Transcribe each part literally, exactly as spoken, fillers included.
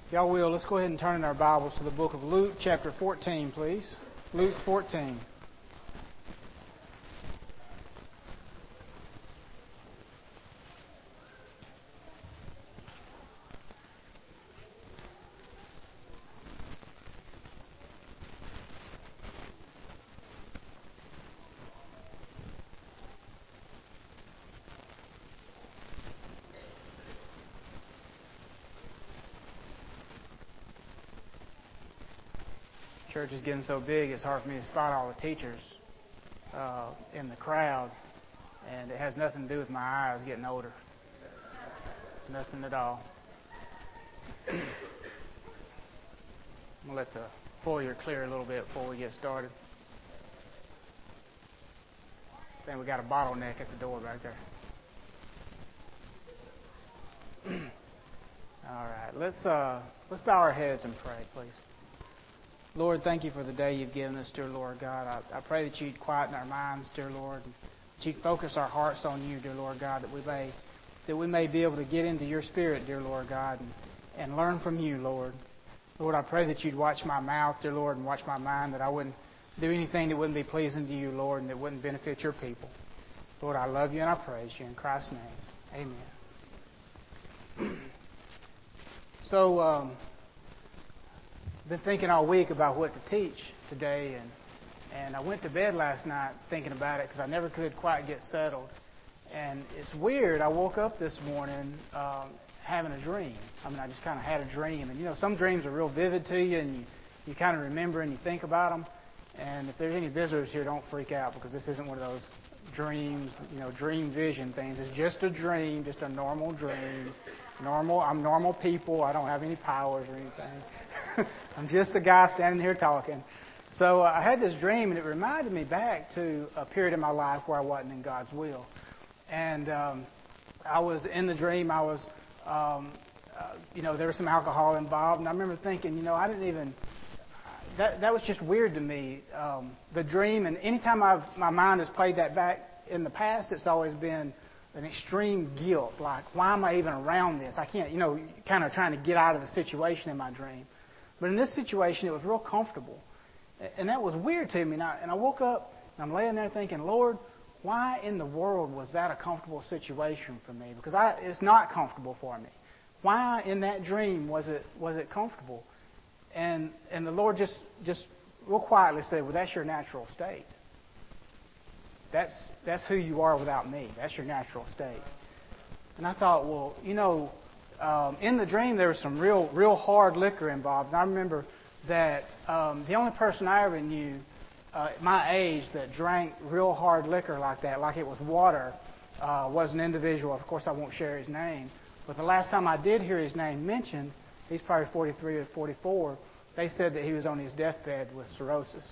If y'all will, let's go ahead and turn in our Bibles to the book of Luke, chapter fourteen, please. Luke fourteen. Church is getting so big, it's hard for me to spot all the teachers uh, in the crowd, and it has nothing to do with my eyes getting older. Nothing at all. I'm going to let the foyer clear a little bit before we get started. I think we got a bottleneck at the door back there. All right, let's uh, let's bow our heads and pray, please. Lord, thank you for the day you've given us, dear Lord God. I, I pray that you'd quieten our minds, dear Lord, and that you'd focus our hearts on you, dear Lord God, that we may that we may be able to get into your spirit, dear Lord God, and, and learn from you, Lord. Lord, I pray that you'd watch my mouth, dear Lord, and watch my mind, that I wouldn't do anything that wouldn't be pleasing to you, Lord, and that wouldn't benefit your people. Lord, I love you and I praise you. In Christ's name, amen. so, um, been thinking all week about what to teach today, and and I went to bed last night thinking about it because I never could quite get settled. And it's weird. I woke up this morning um, having a dream. I mean, I just kind of had a dream, and you know, some dreams are real vivid to you, and you you kind of remember and you think about them. And if there's any visitors here, don't freak out because this isn't one of those dreams, you know, dream vision things. It's just a dream, just a normal dream. Normal. I'm normal people. I don't have any powers or anything. I'm just a guy standing here talking. So uh, I had this dream, and it reminded me back to a period in my life where I wasn't in God's will. And um, I was in the dream. I was, um, uh, you know, there was some alcohol involved, and I remember thinking, you know, I didn't even. That that was just weird to me. Um, the dream, and anytime I've my mind has played that back in the past, it's always been an extreme guilt, like, why am I even around this? I can't, you know, kind of trying to get out of the situation in my dream. But in this situation, it was real comfortable. And that was weird to me. And I, and I woke up, and I'm laying there thinking, Lord, why in the world was that a comfortable situation for me? Because I, it's not comfortable for me. Why in that dream was it was it comfortable? And and the Lord just, just real quietly said, well, that's your natural state. That's that's who you are without me. That's your natural state. And I thought, well, you know, um, in the dream there was some real real hard liquor involved. And I remember that um, the only person I ever knew uh, at my age that drank real hard liquor like that, like it was water, uh, was an individual. Of course, I won't share his name. But the last time I did hear his name mentioned, he's probably forty-three or forty-four, they said that he was on his deathbed with cirrhosis.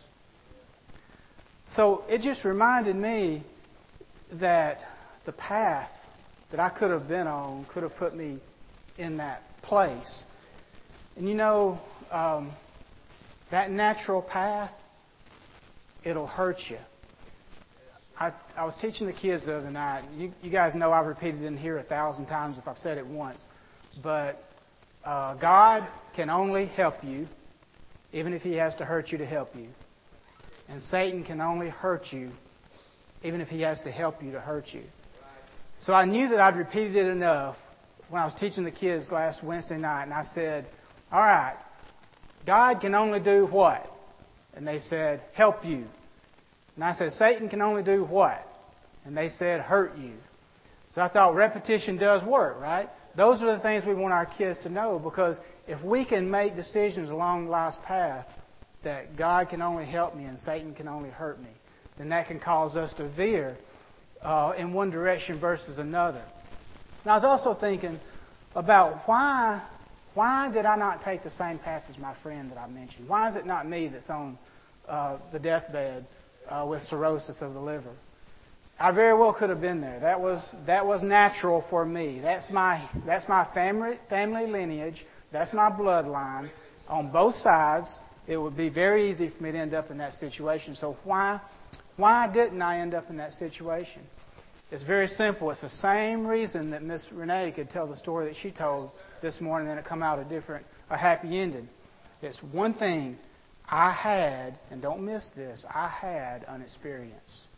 So it just reminded me that the path that I could have been on could have put me in that place. And you know, um, that natural path, it'll hurt you. I, I was teaching the kids the other night. You, you guys know I've repeated it in here a thousand times if I've said it once. But uh, God can only help you, even if He has to hurt you to help you. And Satan can only hurt you, even if he has to help you to hurt you. So I knew that I'd repeated it enough when I was teaching the kids last Wednesday night. And I said, all right, God can only do what? And they said, help you. And I said, Satan can only do what? And they said, hurt you. So I thought repetition does work, right? Those are the things we want our kids to know, because if we can make decisions along life's path that God can only help me and Satan can only hurt me, then that can cause us to veer uh, in one direction versus another. And I was also thinking about why why did I not take the same path as my friend that I mentioned? Why is it not me that's on uh, the deathbed uh, with cirrhosis of the liver? I very well could have been there. That was that was natural for me. That's my that's my family family lineage. That's my bloodline on both sides. It would be very easy for me to end up in that situation. So why why didn't I end up in that situation? It's very simple. It's the same reason that Miss Renee could tell the story that she told this morning and it come out a different, a happy ending. It's one thing. I had, and don't miss this, I had an experience.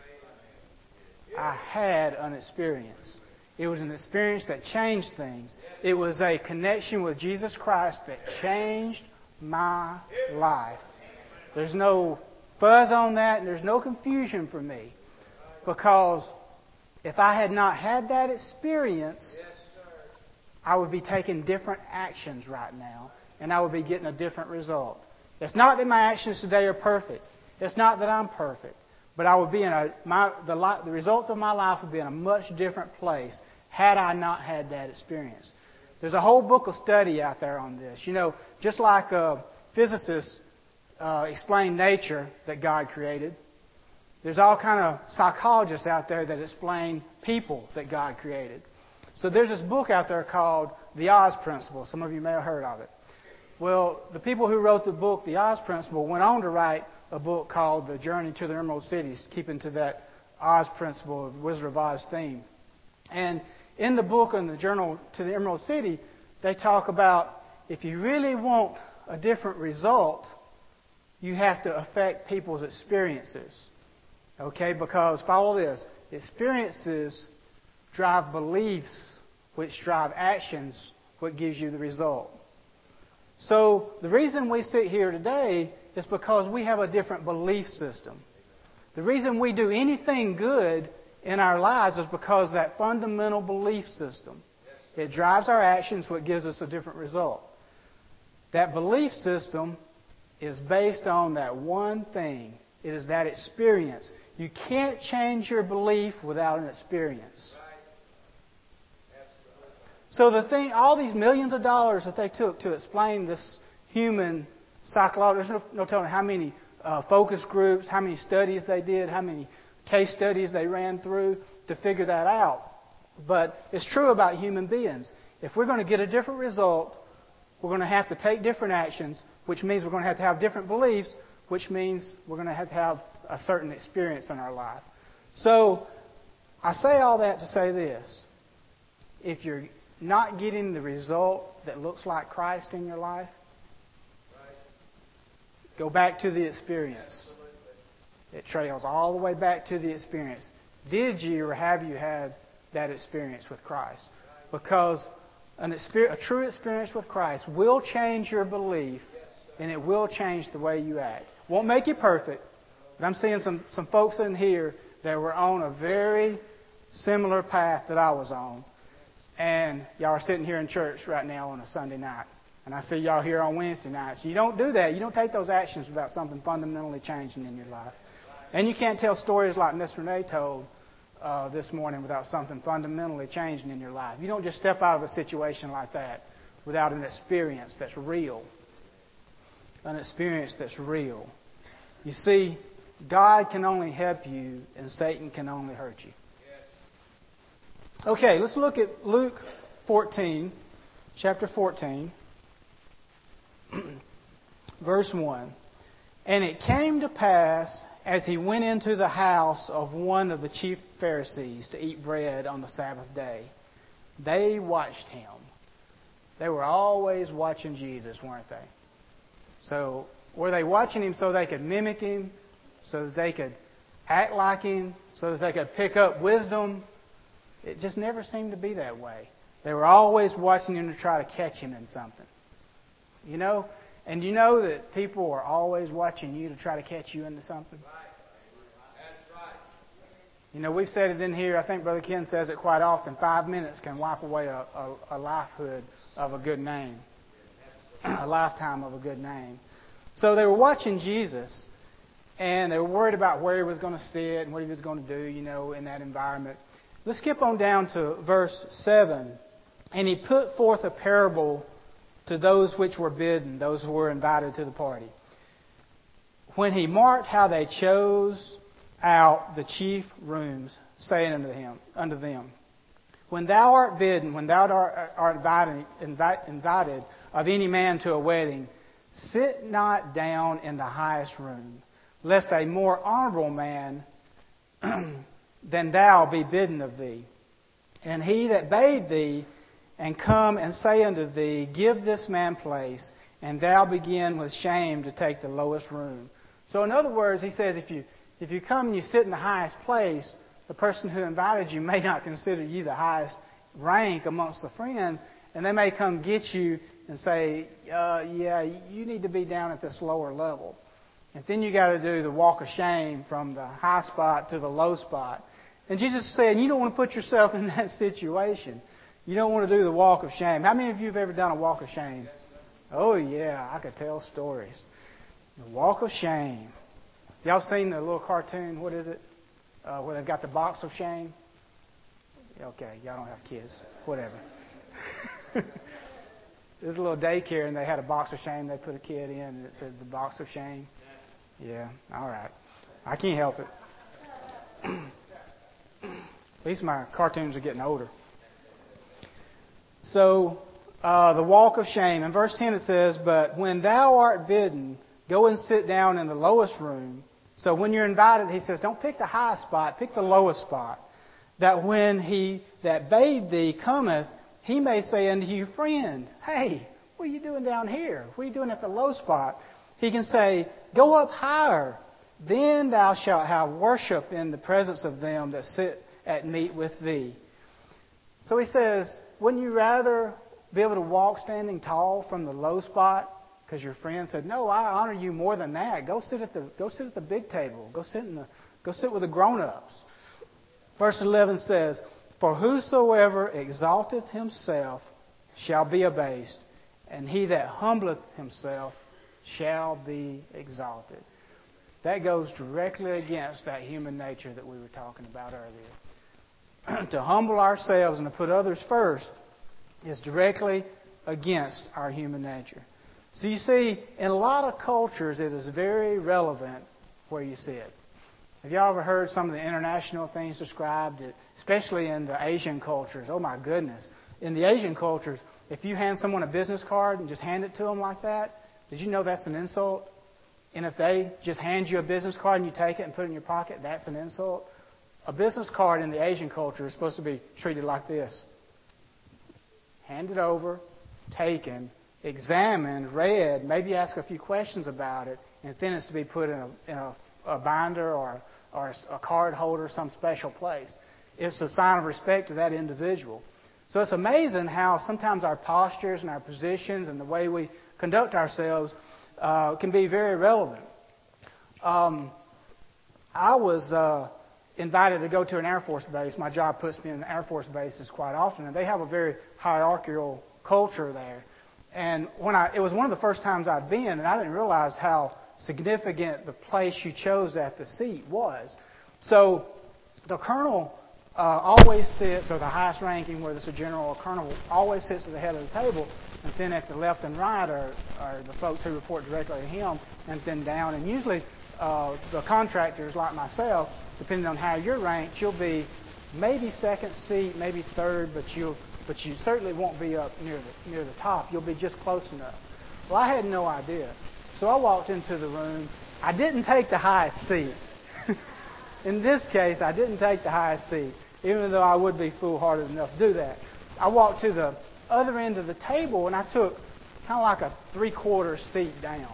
I had an experience. It was an experience that changed things. It was a connection with Jesus Christ that changed my life. There's no fuzz on that, and there's no confusion for me. Because if I had not had that experience, I would be taking different actions right now, and I would be getting a different result. It's not that my actions today are perfect. It's not that I'm perfect. But I would be in a my the the result of my life would be in a much different place had I not had that experience. There's a whole book of study out there on this. You know, just like uh, physicists uh, explain nature that God created, there's all kind of psychologists out there that explain people that God created. So there's this book out there called The Oz Principle. Some of you may have heard of it. Well, the people who wrote the book, The Oz Principle, went on to write a book called The Journey to the Emerald City, keeping to that Oz Principle, the Wizard of Oz theme. And in the book on the Journey to the Emerald City, they talk about if you really want a different result, you have to affect people's experiences. Okay, because follow this, experiences drive beliefs, which drive actions, what gives you the result. So the reason we sit here today is because we have a different belief system. The reason we do anything good in our lives is because of that fundamental belief system. It drives our actions, what gives us a different result. That belief system is based on that one thing. It is that experience. You can't change your belief without an experience. So the thing, all these millions of dollars that they took to explain this human psychology, there's no, no telling how many uh, focus groups, how many studies they did, how many case studies they ran through to figure that out. But it's true about human beings. If we're going to get a different result, we're going to have to take different actions, which means we're going to have to have different beliefs, which means we're going to have to have a certain experience in our life. So I say all that to say this. If you're not getting the result that looks like Christ in your life, go back to the experience. It trails all the way back to the experience. Did you or have you had that experience with Christ? Because an experience, a true experience with Christ will change your belief, and it will change the way you act. Won't make you perfect, but I'm seeing some, some folks in here that were on a very similar path that I was on. And y'all are sitting here in church right now on a Sunday night. And I see y'all here on Wednesday nights. You don't do that. You don't take those actions without something fundamentally changing in your life. And you can't tell stories like Miss Renee told uh, this morning without something fundamentally changing in your life. You don't just step out of a situation like that without an experience that's real. An experience that's real. You see, God can only help you and Satan can only hurt you. Okay, let's look at Luke fourteen, chapter fourteen, verse one. And it came to pass, as he went into the house of one of the chief Pharisees to eat bread on the Sabbath day, they watched him. They were always watching Jesus, weren't they? So, were they watching him so they could mimic him, so that they could act like him, so that they could pick up wisdom? It just never seemed to be that way. They were always watching him to try to catch him in something. You know? And you know that people are always watching you to try to catch you into something? That's right. You know, we've said it in here, I think Brother Ken says it quite often, five minutes can wipe away a, a, a lifehood of a good name. A lifetime of a good name. So they were watching Jesus, and they were worried about where he was going to sit and what he was going to do, you know, in that environment. Let's skip on down to verse seven. And he put forth a parable to those which were bidden, those who were invited to the party. When he marked how they chose out the chief rooms, saying unto him, unto them, When thou art bidden, when thou art, art invited, invite, invited of any man to a wedding, sit not down in the highest room, lest a more honorable man than thou be bidden of thee. And he that bade thee, and come and say unto thee, give this man place, and thou begin with shame to take the lowest room. So in other words, he says, if you if you come and you sit in the highest place, the person who invited you may not consider you the highest rank amongst the friends, and they may come get you and say, uh, yeah, you need to be down at this lower level. And then you got to do the walk of shame from the high spot to the low spot. And Jesus is saying, you don't want to put yourself in that situation. You don't want to do the walk of shame. How many of you have ever done a walk of shame? Oh, yeah, I could tell stories. The walk of shame. Y'all seen the little cartoon, what is it, uh, where they've got the box of shame? Okay, y'all don't have kids. Whatever. There's a little daycare, and they had a box of shame. They put a kid in, and it said the box of shame. Yeah, all right. I can't help it. At least my cartoons are getting older. So, uh, the walk of shame. In verse ten it says, but when thou art bidden, go and sit down in the lowest room. So when you're invited, he says, don't pick the highest spot, pick the lowest spot. That when he that bade thee cometh, he may say unto you, friend, hey, what are you doing down here? What are you doing at the low spot? He can say, go up higher. Then thou shalt have worship in the presence of them that sit at meat with thee. So he says, wouldn't you rather be able to walk standing tall from the low spot? Because your friend said, no, I honor you more than that. Go sit at the go sit at the big table. Go sit in the go sit with the grown-ups. Verse eleven says, for whosoever exalteth himself shall be abased, and he that humbleth himself shall be exalted. That goes directly against that human nature that we were talking about earlier. To humble ourselves and to put others first is directly against our human nature. So you see, in a lot of cultures, it is very relevant where you sit. Have y'all ever heard some of the international things described, especially in the Asian cultures? Oh my goodness. In the Asian cultures, if you hand someone a business card and just hand it to them like that, did you know that's an insult? And if they just hand you a business card and you take it and put it in your pocket, that's an insult? A business card in the Asian culture is supposed to be treated like this. Handed over, taken, examined, read, maybe ask a few questions about it, and then it's to be put in a, in a, a binder or, or a card holder, some special place. It's a sign of respect to that individual. So it's amazing how sometimes our postures and our positions and the way we conduct ourselves uh, can be very relevant. Um, I was uh, invited to go to an Air Force base. My job puts me in Air Force bases quite often, and they have a very hierarchical culture there. And when I, it was one of the first times I'd been, and I didn't realize how significant the place you chose at the seat was. So the colonel uh, always sits, or the highest ranking, whether it's a general or colonel, always sits at the head of the table. And then at the left and right are, are the folks who report directly to him, and then down. And usually uh, the contractors like myself, depending on how you're ranked, you'll be maybe second seat, maybe third, but you'll But you certainly won't be up near the, near the top. You'll be just close enough. Well, I had no idea. So I walked into the room. I didn't take the highest seat. In this case, I didn't take the highest seat, even though I would be foolhardy enough to do that. I walked to the other end of the table, and I took kind of like a three-quarter seat down.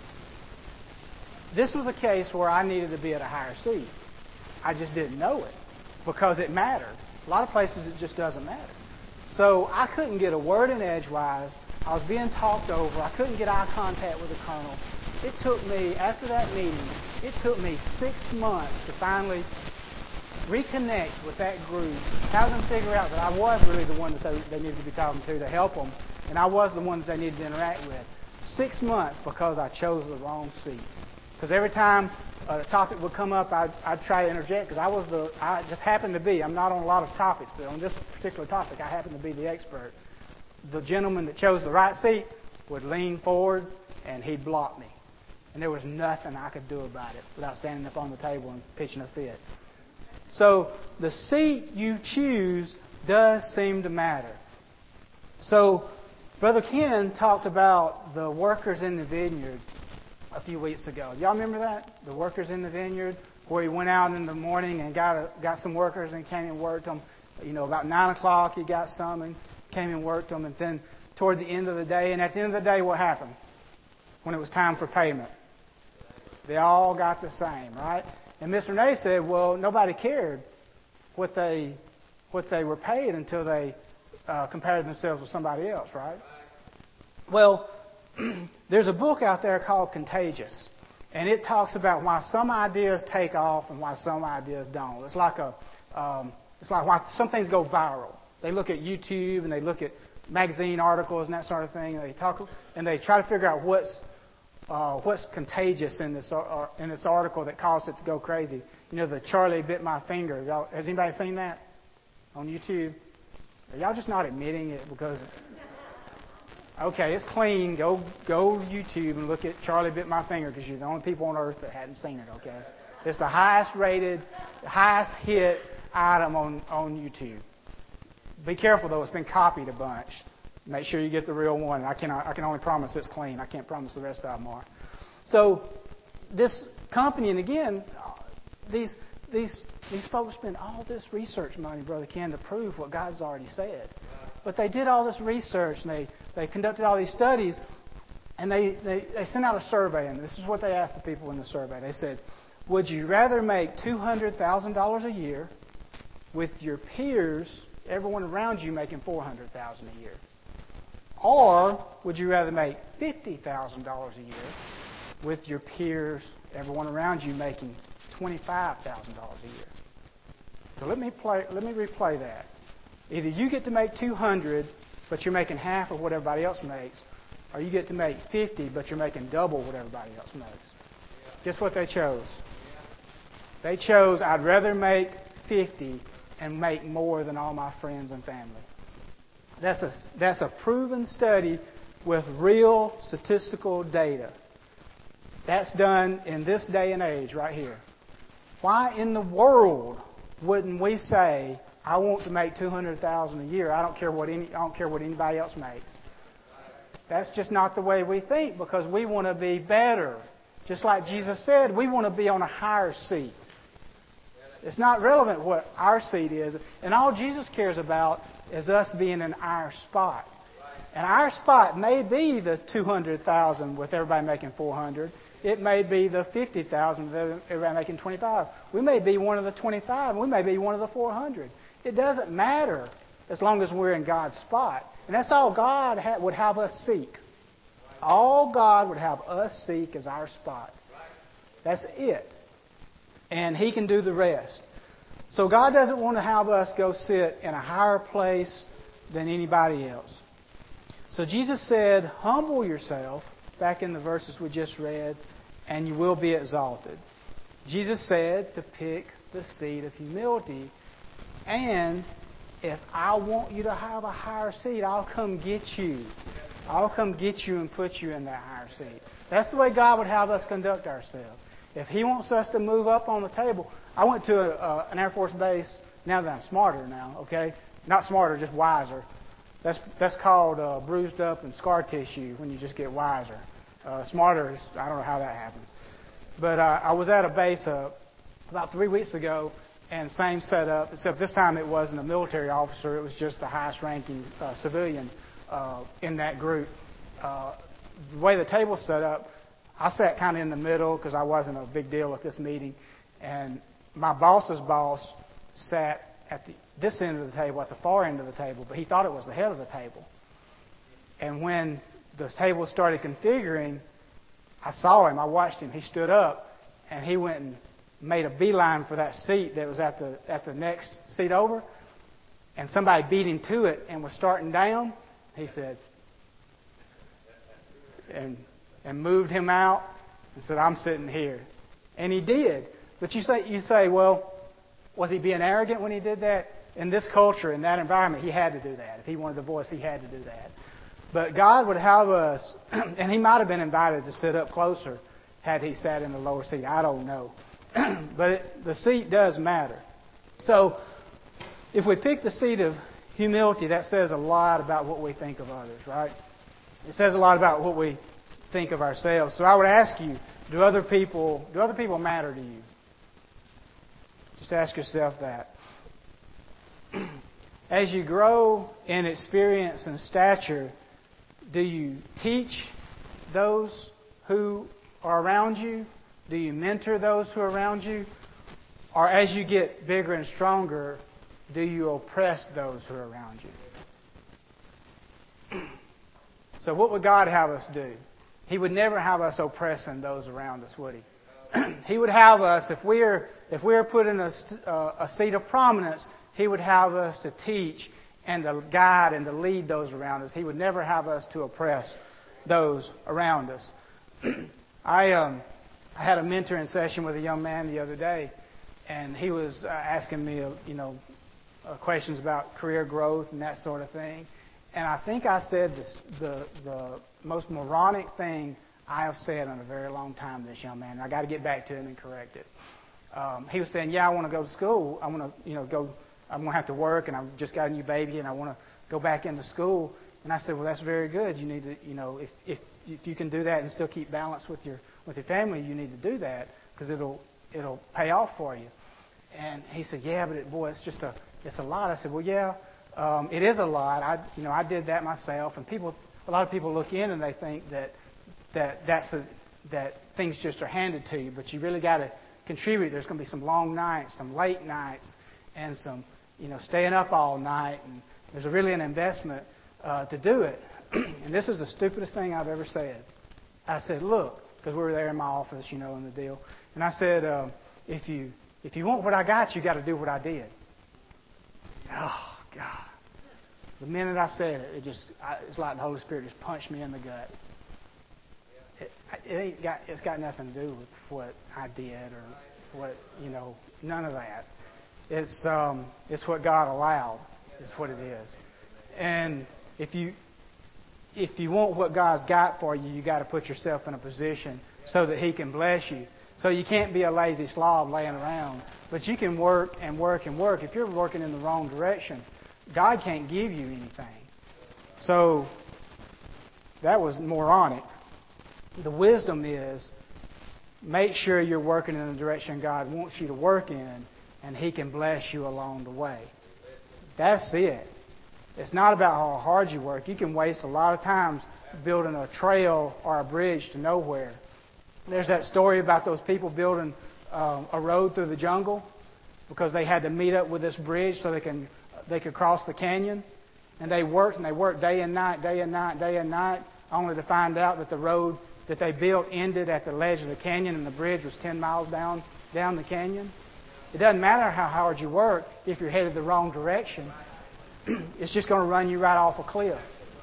This was a case where I needed to be at a higher seat. I just didn't know it because it mattered. A lot of places it just doesn't matter. So I couldn't get a word in edgewise. I was being talked over. I couldn't get eye contact with the colonel. It took me, after that meeting, it took me six months to finally reconnect with that group, have them figure out that I was really the one that they, they needed to be talking to to help them, and I was the one that they needed to interact with. Six months because I chose the wrong seat. Because every time a topic would come up, I'd, I'd try to interject because I was the, I just happened to be, I'm not on a lot of topics, but on this particular topic, I happened to be the expert. The gentleman that chose the right seat would lean forward and he'd block me. And there was nothing I could do about it without standing up on the table and pitching a fit. So the seat you choose does seem to matter. So Brother Ken talked about the workers in the vineyard a few weeks ago. Y'all remember that? The workers in the vineyard, where he went out in the morning and got a, got some workers and came and worked them. You know, about nine o'clock he got some and came and worked them. And then toward the end of the day, and at the end of the day, what happened? When it was time for payment, they all got the same, right? And Mister Renee said, well, nobody cared what they what they were paid until they uh, compared themselves with somebody else, right? Well, there's a book out there called Contagious, and it talks about why some ideas take off and why some ideas don't. It's like a um, it's like why some things go viral. They look at YouTube and they look at magazine articles and that sort of thing, and they talk and they try to figure out what's uh, what's contagious in this uh, in this article that caused it to go crazy. You know, the Charlie bit my finger. Y'all, has anybody seen that on YouTube? Are y'all just not admitting it because? Okay, it's clean. Go go YouTube and look at Charlie bit my finger because you're the only people on earth that hadn't seen it. Okay, it's the highest rated, highest hit item on on YouTube. Be careful though; it's been copied a bunch. Make sure you get the real one. I cannot. I can only promise it's clean. I can't promise the rest of them are. So this company, and again, these these these folks spend all this research money, Brother Ken, to prove what God's already said. But they did all this research and they, they conducted all these studies, and they, they, they sent out a survey, and this is what they asked the people in the survey. They said, would you rather make two hundred thousand dollars a year with your peers, everyone around you making four hundred thousand dollars a year? Or would you rather make fifty thousand dollars a year with your peers, everyone around you making twenty-five thousand dollars a year? So let me play, let me replay that. Either you get to make two hundred, but you're making half of what everybody else makes, or you get to make fifty, but you're making double what everybody else makes. Guess what they chose? They chose, I'd rather make fifty and make more than all my friends and family. That's a, that's a proven study with real statistical data. That's done in this day and age right here. Why in the world wouldn't we say, I want to make two hundred thousand dollars a year. I don't care what any, I don't care what anybody else makes. That's just not the way we think because we want to be better. Just like Jesus said, we want to be on a higher seat. It's not relevant what our seat is. And all Jesus cares about is us being in our spot. And our spot may be the two hundred thousand dollars with everybody making four hundred thousand dollars. It may be the fifty thousand dollars with everybody making twenty-five thousand dollars. We may be one of the twenty-five, and we may be one of the four hundred. It doesn't matter as long as we're in God's spot. And that's all God ha- would have us seek. All God would have us seek is our spot. That's it. And He can do the rest. So God doesn't want to have us go sit in a higher place than anybody else. So Jesus said, humble yourself, back in the verses we just read, and you will be exalted. Jesus said to pick the seat of humility. And if I want you to have a higher seat, I'll come get you. I'll come get you and put you in that higher seat. That's the way God would have us conduct ourselves. If He wants us to move up on the table. I went to a, uh, an Air Force base, now that I'm smarter now, okay? Not smarter, just wiser. That's that's called uh, bruised up and scar tissue when you just get wiser. Uh, smarter, is, I don't know how that happens. But uh, I was at a base uh, about three weeks ago, and same setup, except this time it wasn't a military officer. It was just the highest ranking uh, civilian uh, in that group. Uh, the way the table's set up, I sat kind of in the middle because I wasn't a big deal at this meeting. And my boss's boss sat at the, this end of the table, at the far end of the table, but he thought it was the head of the table. And when the table started configuring, I saw him, I watched him. He stood up, and he went and made a beeline for that seat that was at the at the next seat over, and somebody beat him to it and was starting down. He said, and and moved him out and said, I'm sitting here. And he did. But you say you say, well, was he being arrogant when he did that? In this culture, in that environment, he had to do that. If he wanted the voice, he had to do that. But God would have us, and he might have been invited to sit up closer had he sat in the lower seat. I don't know. But it, the seat does matter. So if we pick the seat of humility, that says a lot about what we think of others, right? It says a lot about what we think of ourselves. So I would ask you, do other people do other people matter to you? Just ask yourself that. As you grow in experience and stature, do you teach those who are around you? Do you mentor those who are around you? Or as you get bigger and stronger, do you oppress those who are around you? So what would God have us do? He would never have us oppressing those around us, would He? He would have us, if we're if we're put in a, a seat of prominence, He would have us to teach and to guide and to lead those around us. He would never have us to oppress those around us. I um, I had a mentoring session with a young man the other day, and he was uh, asking me, uh, you know, uh, questions about career growth and that sort of thing. And I think I said this, the the most moronic thing I have said in a very long time to this young man. And I got to get back to him and correct it. Um, he was saying, "Yeah, I want to go to school. I want to, you know, go. I'm going to have to work, and I've just got a new baby, and I want to go back into school." And I said, "Well, that's very good. You need to, you know, if if if you can do that and still keep balance with your with your family, you need to do that because it'll it'll pay off for you." And he said, "Yeah, but it, boy, it's just a it's a lot." I said, "Well, yeah, um, it is a lot. I you know I did that myself, and people a lot of people look in and they think that that that's a, that things just are handed to you, but you really got to contribute. There's going to be some long nights, some late nights, and some you know staying up all night, and there's a really an investment uh, to do it." And this is the stupidest thing I've ever said. I said, "Look," because we were there in my office, you know, in the deal, and I said, um, "If you if you want what I got, you got to do what I did." Oh God! The minute I said it, it just I, it's like the Holy Spirit just punched me in the gut. It, it ain't got it's got nothing to do with what I did or what you know none of that. It's um it's what God allowed. It's what it is. And if you if you want what God's got for you, you got to put yourself in a position so that He can bless you. So you can't be a lazy slob laying around, but you can work and work and work. If you're working in the wrong direction, God can't give you anything. So that was moronic. The wisdom is make sure you're working in the direction God wants you to work in, and He can bless you along the way. That's it. It's not about how hard you work. You can waste a lot of times building a trail or a bridge to nowhere. There's that story about those people building um, a road through the jungle because they had to meet up with this bridge so they can they could cross the canyon. And they worked and they worked day and night, day and night, day and night, only to find out that the road that they built ended at the ledge of the canyon and the bridge was ten miles down down the canyon. It doesn't matter how hard you work if you're headed the wrong direction. It's just going to run you right off a cliff.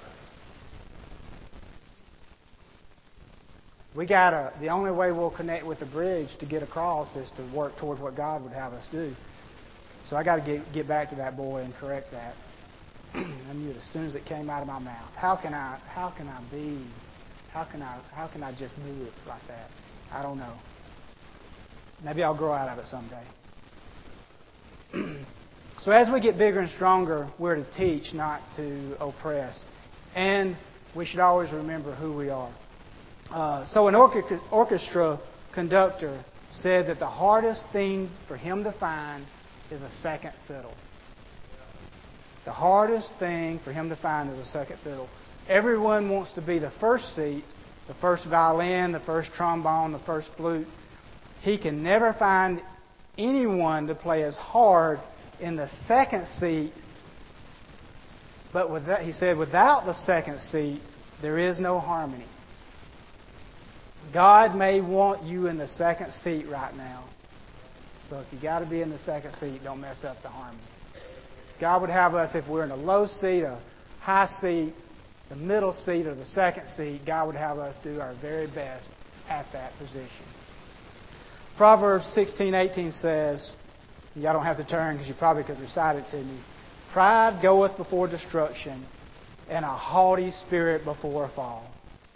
We gotta. The only way we'll connect with the bridge to get across is to work toward what God would have us do. So I got to get get back to that boy and correct that. I knew it as soon as it came out of my mouth. How can I? How can I be? How can I? How can I just do it like that? I don't know. Maybe I'll grow out of it someday. So as we get bigger and stronger, we're to teach, not to oppress, and we should always remember who we are. Uh, so an orchestra, orchestra conductor said that the hardest thing for him to find is a second fiddle. The hardest thing for him to find is a second fiddle. Everyone wants to be the first seat, the first violin, the first trombone, the first flute. He can never find anyone to play as hard in the second seat. But with that, he said, without the second seat, there is no harmony. God may want you in the second seat right now. So if you got to be in the second seat, don't mess up the harmony. God would have us, if we're in a low seat, a high seat, the middle seat, or the second seat, God would have us do our very best at that position. Proverbs sixteen eighteen says, y'all don't have to turn because you probably could recite it to me. Pride goeth before destruction, and a haughty spirit before a fall.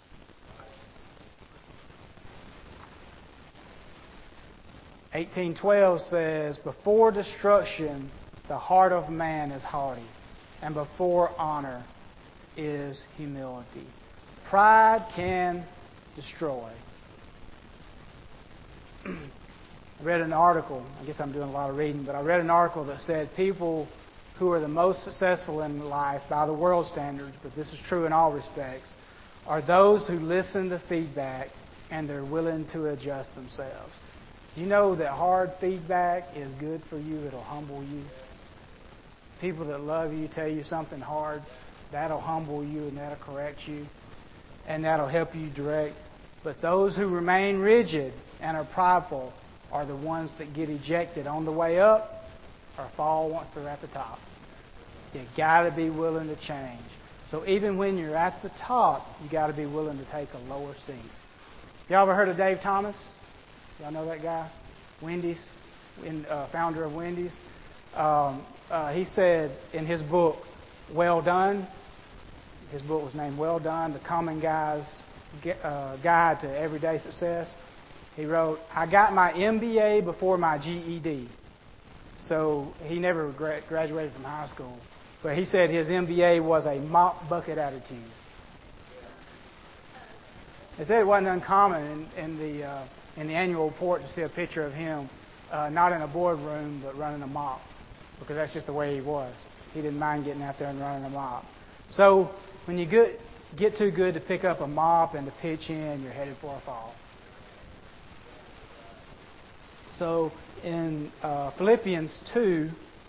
eighteen twelve says, before destruction, the heart of man is haughty, and before honor is humility. Pride can destroy. I read an article, I guess I'm doing a lot of reading, but I read an article that said people who are the most successful in life by the world standards, but this is true in all respects, are those who listen to feedback and they're willing to adjust themselves. Do you know that hard feedback is good for you? It'll humble you. People that love you tell you something hard, that'll humble you and that'll correct you and that'll help you direct. But those who remain rigid and are prideful are the ones that get ejected on the way up or fall once they're at the top. You got to be willing to change. So even when you're at the top, you got to be willing to take a lower seat. Y'all ever heard of Dave Thomas? Y'all know that guy? Wendy's, uh, founder of Wendy's. Um, uh, he said in his book, Well Done, his book was named Well Done, The Common Guy's uh, Guide to Everyday Success. He wrote, I got my M B A before my G E D. So he never gra- graduated from high school. But he said his M B A was a mop bucket attitude. They said it wasn't uncommon in, in the uh, in the annual report to see a picture of him, uh, not in a boardroom, but running a mop. Because that's just the way he was. He didn't mind getting out there and running a mop. So when you get, get too good to pick up a mop and to pitch in, you're headed for a fall. So in uh, Philippians two,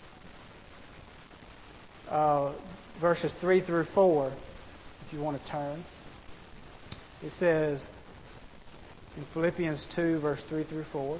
uh, verses three through four, if you want to turn, it says in Philippians two, verse three through four,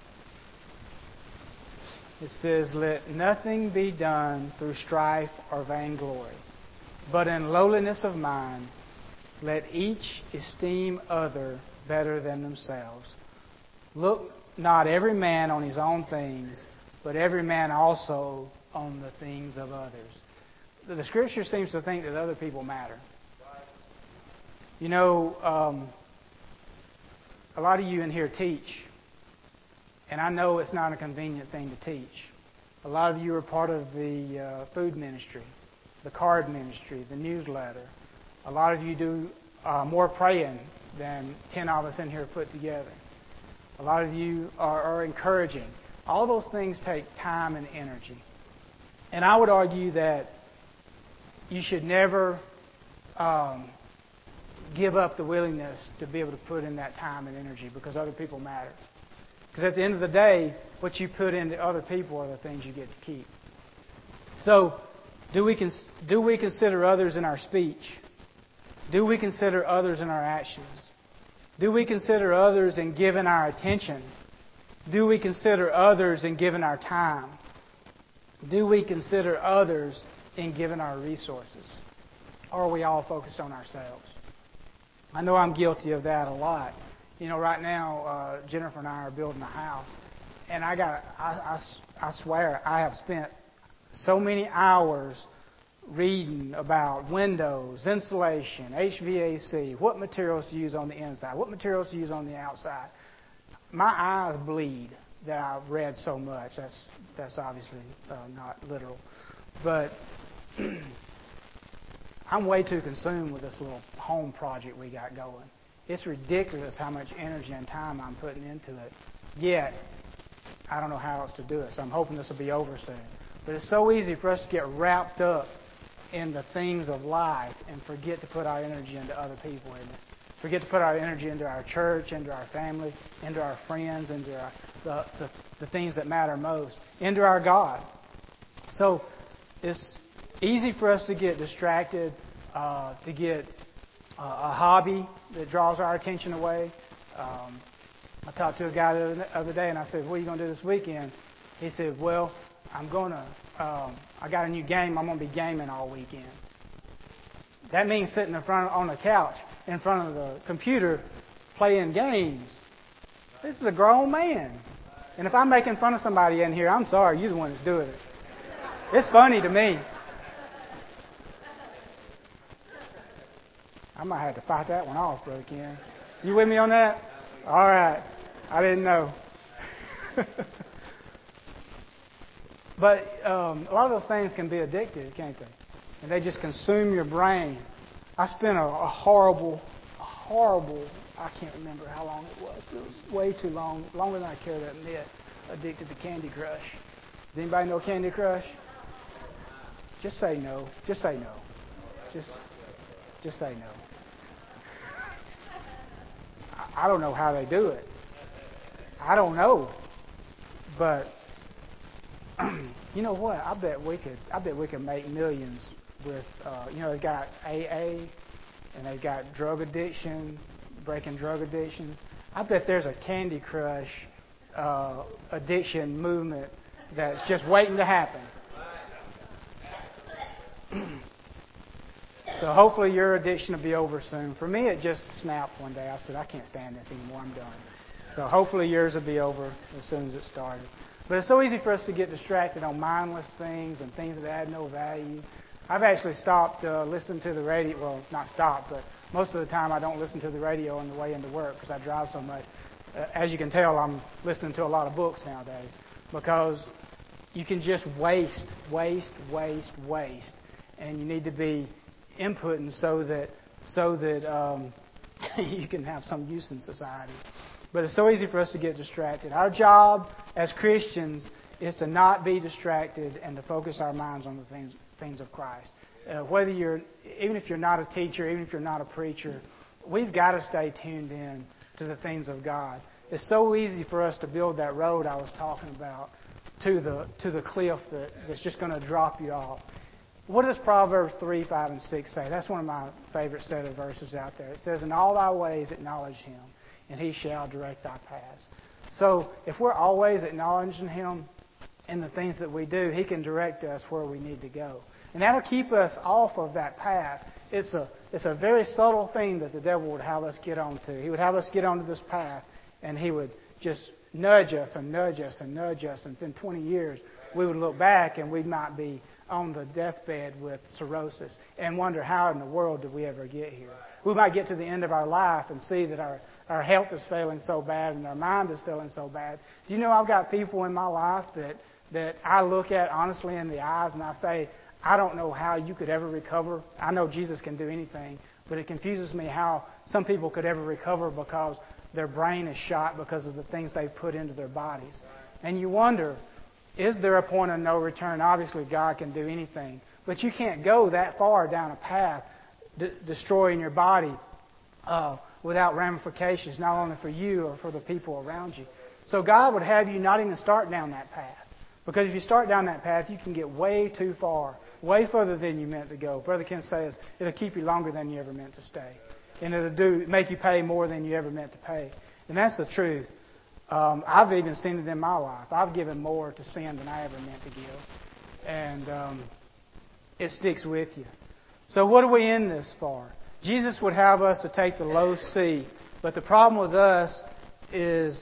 it says, Let nothing be done through strife or vainglory, but in lowliness of mind, let each esteem other better than themselves. Look not every man on his own things, but every man also on the things of others. The Scripture seems to think that other people matter. You know, um, a lot of you in here teach, and I know it's not a convenient thing to teach. A lot of you are part of the uh, food ministry, the card ministry, the newsletter. A lot of you do uh, more praying than ten of us in here put together. A lot of you are, are encouraging. All those things take time and energy. And I would argue that you should never um, give up the willingness to be able to put in that time and energy because other people matter. Because at the end of the day, what you put into other people are the things you get to keep. So, do we cons- do we consider others in our speech? Do we consider others in our actions? Do we consider others in giving our attention? Do we consider others in giving our time? Do we consider others in giving our resources? Or are we all focused on ourselves? I know I'm guilty of that a lot. You know, right now, uh, Jennifer and I are building a house. And I got, I, I, I swear, I have spent so many hours reading about windows, insulation, H V A C, what materials to use on the inside, what materials to use on the outside. My eyes bleed that I've read so much. That's that's obviously uh, not literal. But I'm way too consumed with this little home project we got going. It's ridiculous how much energy and time I'm putting into it. Yet, I don't know how else to do it. So I'm hoping this will be over soon. But it's so easy for us to get wrapped up in the things of life and forget to put our energy into other people, isn't it? Forget to put our energy into our church, into our family, into our friends, into our, the, the, the things that matter most, into our God. So it's easy for us to get distracted, uh, to get uh, a hobby that draws our attention away. Um, I talked to a guy the other day and I said, what are you going to do this weekend? He said, well, I'm going to, um, I got a new game. I'm going to be gaming all weekend. That means sitting in front on the couch in front of the computer playing games. This is a grown man. And if I'm making fun of somebody in here, I'm sorry, you're the one that's doing it. It's funny to me. I might have to fight that one off, Brother Ken. You with me on that? All right. I didn't know. But um, a lot of those things can be addictive, can't they? And they just consume your brain. I spent a, a horrible, a horrible, I can't remember how long it was, but it was way too long, longer than I care to admit. addicted to Candy Crush? Does anybody know Candy Crush? Just say no. Just say no. Just, just say no. I don't know how they do it. I don't know. But you know what? I bet we could. I bet we could make millions with. Uh, you know, they got A A, and they got drug addiction, breaking drug addictions. I bet there's a Candy Crush uh, addiction movement that's just waiting to happen. So hopefully your addiction will be over soon. For me, it just snapped one day. I said, I can't stand this anymore. I'm done. So hopefully yours will be over as soon as it started. But it's so easy for us to get distracted on mindless things and things that add no value. I've actually stopped uh, listening to the radio. Well, not stopped, but most of the time I don't listen to the radio on the way into work because I drive so much. Uh, as you can tell, I'm listening to a lot of books nowadays because you can just waste, waste, waste, waste. And you need to be inputting so that so that um, you can have some use in society. But it's so easy for us to get distracted. Our job as Christians is to not be distracted and to focus our minds on the things things of Christ. Uh, whether you're, even if you're not a teacher, even if you're not a preacher, we've got to stay tuned in to the things of God. It's so easy for us to build that road I was talking about to the to the cliff that, that's just going to drop you off. What does Proverbs three, five, and six say? That's one of my favorite set of verses out there. It says, in all thy ways acknowledge him, and he shall direct thy paths. So if we're always acknowledging him in the things that we do, he can direct us where we need to go. And that'll keep us off of that path. It's a, it's a very subtle thing that the devil would have us get onto. He would have us get onto this path, and he would just nudge us and nudge us and nudge us. And within twenty years, we would look back and we might be on the deathbed with cirrhosis and wonder how in the world did we ever get here. We might get to the end of our life and see that our, our health is failing so bad and our mind is failing so bad. Do you know I've got people in my life that, that I look at honestly in the eyes and I say, I don't know how you could ever recover. I know Jesus can do anything, but it confuses me how some people could ever recover because their brain is shot because of the things they've put into their bodies. And you wonder, is there a point of no return? Obviously, God can do anything. But you can't go that far down a path d- destroying your body uh, without ramifications, not only for you or for the people around you. So God would have you not even start down that path. Because if you start down that path, you can get way too far, way further than you meant to go. Brother Ken says it'll keep you longer than you ever meant to stay. And it'll do make you pay more than you ever meant to pay. And that's the truth. Um, I've even seen it in my life. I've given more to sin than I ever meant to give. And um, it sticks with you. So what are we in this for? Jesus would have us to take the low seat. But the problem with us is,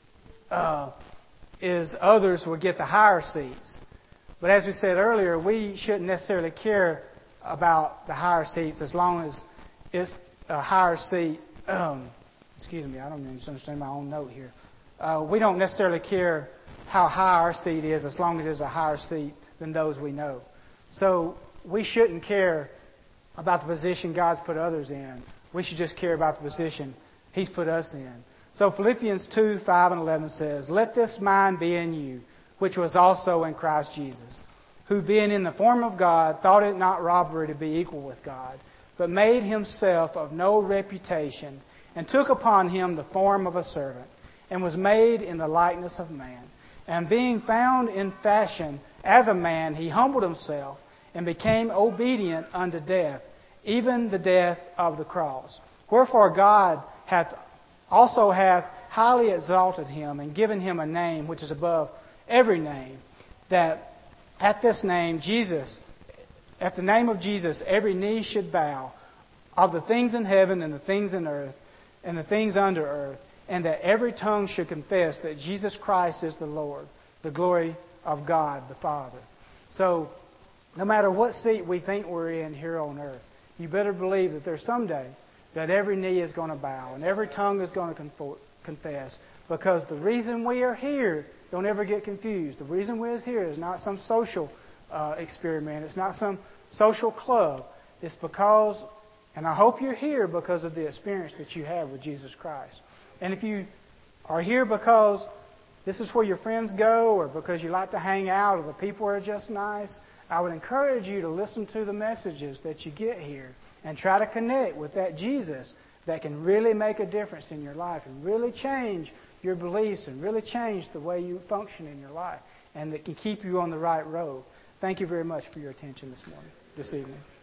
uh, is others would get the higher seats. But as we said earlier, we shouldn't necessarily care about the higher seats as long as it's a higher seat. Um, excuse me, I don't even understand my own note here. Uh, we don't necessarily care how high our seat is as long as it's a higher seat than those we know. So we shouldn't care about the position God's put others in. We should just care about the position He's put us in. So Philippians two, five, and eleven says, let this mind be in you, which was also in Christ Jesus, who being in the form of God, thought it not robbery to be equal with God, but made himself of no reputation, and took upon him the form of a servant, and was made in the likeness of man. And being found in fashion as a man, he humbled himself, and became obedient unto death, even the death of the cross. Wherefore God hath also hath highly exalted him, and given him a name which is above every name, that at this name Jesus, at the name of Jesus, every knee should bow, of the things in heaven and the things in earth, and the things under earth, and that every tongue should confess that Jesus Christ is the Lord, the glory of God the Father. So, no matter what seat we think we're in here on earth, you better believe that there's someday that every knee is going to bow and every tongue is going to confess. Because the reason we are here, don't ever get confused, the reason we're here is not some social uh, experiment. It's not some social club. It's because, and I hope you're here because of the experience that you have with Jesus Christ. And if you are here because this is where your friends go, or because you like to hang out, or the people are just nice, I would encourage you to listen to the messages that you get here and try to connect with that Jesus that can really make a difference in your life and really change your beliefs and really change the way you function in your life, and that can keep you on the right road. Thank you very much for your attention this morning, this evening.